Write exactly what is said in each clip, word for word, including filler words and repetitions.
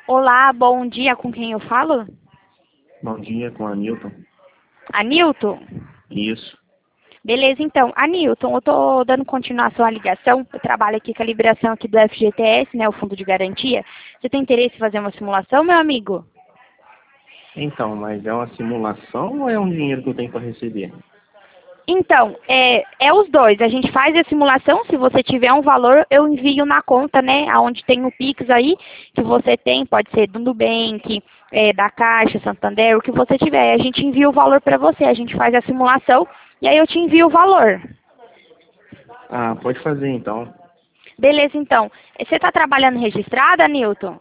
Olá, bom dia, com quem eu falo? Bom dia, com a Newton. Anilton? Isso. Beleza, então. Anilton, eu tô dando continuação à ligação. Eu trabalho aqui com a liberação aqui do F G T S, né, o Fundo de Garantia. Você tem interesse em fazer uma simulação, meu amigo? Então, mas é uma simulação ou é um dinheiro que eu tenho para receber? Então, é, é os dois. A gente faz a simulação, se você tiver um valor, eu envio na conta, né, aonde tem o Pix aí, que você tem, pode ser do Nubank, é, da Caixa, Santander, o que você tiver. A gente envia o valor para você, a gente faz a simulação e aí eu te envio o valor. Ah, pode fazer então. Beleza, então. Você está trabalhando registrada, Newton?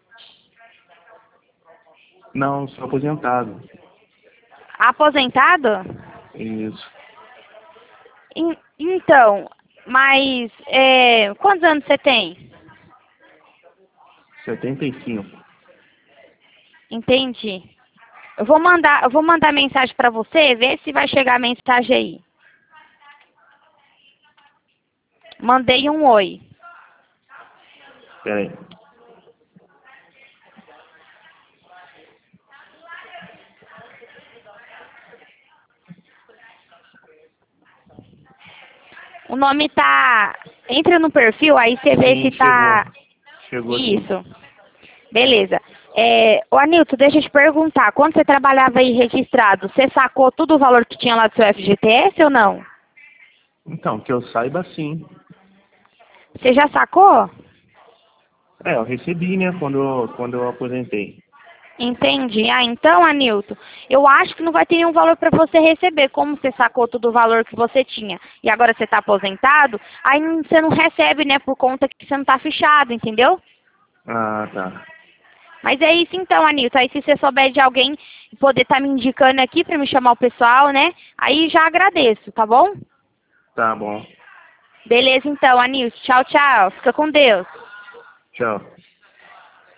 Não, sou aposentado. Aposentado? Isso. En- Então, mas é, quantos anos você tem? setenta e cinco. Entendi. Eu vou mandar, eu vou mandar mensagem para você, ver se vai chegar a mensagem aí. Mandei um oi. Pera aí. O nome tá. Entra no perfil, aí você vê Sim, se chegou. tá. Chegou aqui. Isso. Beleza. É, ô Anilton, deixa eu te perguntar, quando você trabalhava aí registrado, você sacou todo o valor que tinha lá do seu F G T S ou não? Então, que eu saiba sim. Você já sacou? É, eu recebi, né, quando eu, quando eu aposentei. Entendi. Ah, então, Anilton, eu acho que não vai ter nenhum valor para você receber. Como você sacou todo o valor que você tinha e agora você está aposentado, aí não- você não recebe, né, por conta que você não está fichado, entendeu? Ah, tá. Mas é isso então, Anilton. Aí se você souber de alguém poder estar me indicando aqui para me chamar o pessoal, né, aí já agradeço, tá bom? Tá bom. Beleza então, Anilton. Tchau, tchau. Fica com Deus. Tchau.